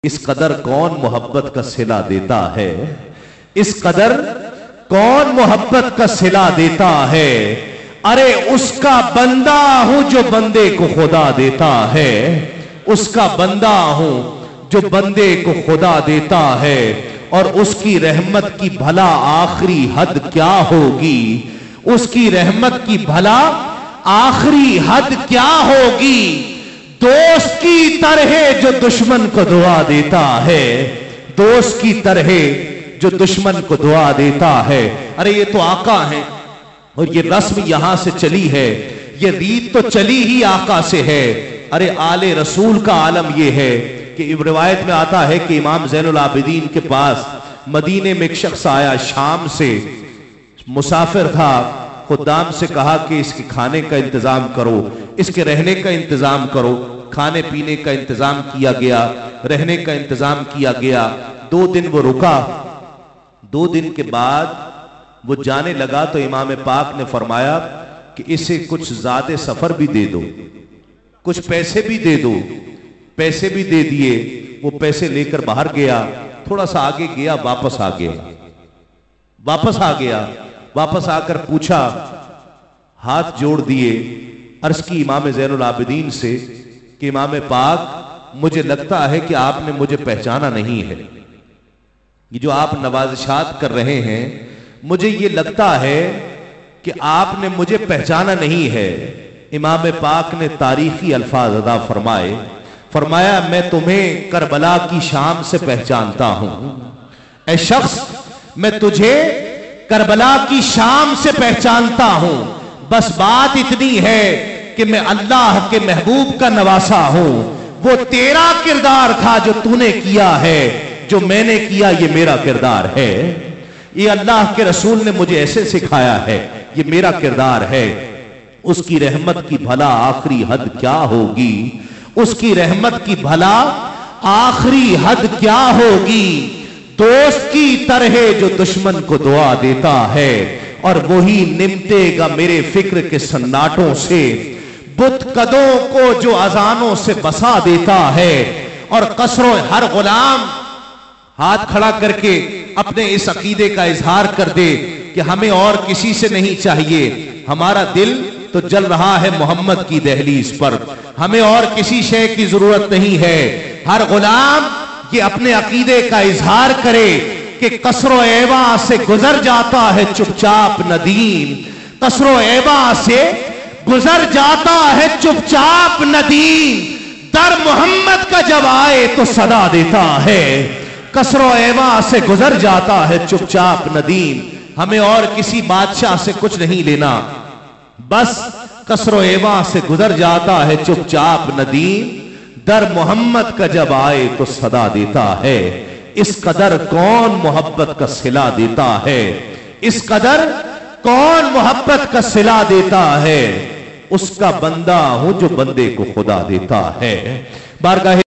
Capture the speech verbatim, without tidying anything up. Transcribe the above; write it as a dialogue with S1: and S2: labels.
S1: اس قدر کون محبت کا صلہ دیتا ہے، اس قدر کون محبت کا صلہ دیتا ہے، ارے اس کا بندہ ہوں جو بندے کو خدا دیتا ہے، اس کا بندہ ہوں جو بندے کو خدا دیتا ہے، اور اس کی رحمت کی بھلا آخری حد کیا ہوگی، اس کی رحمت کی بھلا آخری حد کیا ہوگی، دوست کی طرح جو دشمن کو دعا دیتا ہے، دوست کی طرح جو دشمن کو دعا دیتا ہے۔ ارے یہ تو آقا ہے، اور یہ رسم یہاں سے چلی ہے، یہ ریت تو چلی ہی آقا سے ہے۔ ارے آل رسول کا عالم یہ ہے کہ روایت میں آتا ہے کہ امام زین العابدین کے پاس مدینے میں ایک شخص آیا، شام سے مسافر تھا، خدام سے کہا کہ اس کے کھانے کا انتظام کرو، اس کے رہنے کا انتظام کرو۔ کھانے پینے کا انتظام کیا گیا، رہنے کا انتظام کیا گیا۔ دو دن وہ رکا، دو دن کے بعد وہ جانے لگا تو امام پاک نے فرمایا کہ اسے کچھ زیادہ سفر بھی دے دو، کچھ پیسے بھی دے دو۔ پیسے بھی دے دیے، وہ پیسے لے کر باہر گیا، تھوڑا سا آگے گیا، واپس آ گیا، واپس آ گیا واپس آ کر پوچھا، ہاتھ جوڑ دیے، عرض کی امام زین العابدین سے کہ امام پاک مجھے لگتا ہے کہ آپ نے مجھے پہچانا نہیں ہے، یہ جو آپ نوازشات کر رہے ہیں مجھے یہ لگتا ہے کہ آپ نے مجھے پہچانا نہیں ہے۔ امام پاک نے تاریخی الفاظ ادا فرمائے، فرمایا میں تمہیں کربلا کی شام سے پہچانتا ہوں، اے شخص میں تجھے کربلا کی شام سے پہچانتا ہوں، بس بات اتنی ہے کہ میں اللہ کے محبوب کا نواسا ہوں، وہ تیرا کردار تھا جو تو نے کیا ہے، جو میں نے کیا یہ میرا کردار ہے۔ یہ اللہ کے رسول نے مجھے ایسے سکھایا ہے، یہ میرا کردار ہے۔ اس کی رحمت کی بھلا آخری حد کیا ہوگی، اس کی رحمت کی بھلا آخری حد کیا ہوگی، دوست کی طرح جو دشمن کو دعا دیتا ہے، اور وہی نمٹے گا میرے فکر کے سناٹوں سے، بت قدوں کو جو اذانوں سے بسا دیتا ہے، اور قصروں ہر غلام ہاتھ کھڑا کر کے اپنے اس عقیدے کا اظہار کر دے کہ ہمیں اور کسی سے نہیں چاہیے، ہمارا دل تو جل رہا ہے محمد کی دہلیز پر، ہمیں اور کسی شے کی ضرورت نہیں ہے۔ ہر غلام یہ اپنے عقیدے کا اظہار کرے کہ قصر و ایوا سے گزر جاتا ہے چپ چاپ ندیم، قصر و ایوا سے گزر جاتا ہے چپ چاپ ندیم، در محمد کا جب آئے تو صدا دیتا ہے، قصر و ایوا سے گزر جاتا ہے چپ چاپ ندیم۔ ہمیں اور کسی بادشاہ سے کچھ نہیں لینا، بس قصر و ایوا سے گزر جاتا ہے چپ چاپ ندیم، در محمد کا جب آئے تو صدا دیتا ہے۔ اس قدر کون محبت کا صلہ دیتا ہے، اس قدر کون محبت کا صلہ دیتا ہے، اس کا بندہ ہوں جو بندے کو خدا دیتا ہے۔ بارگاہ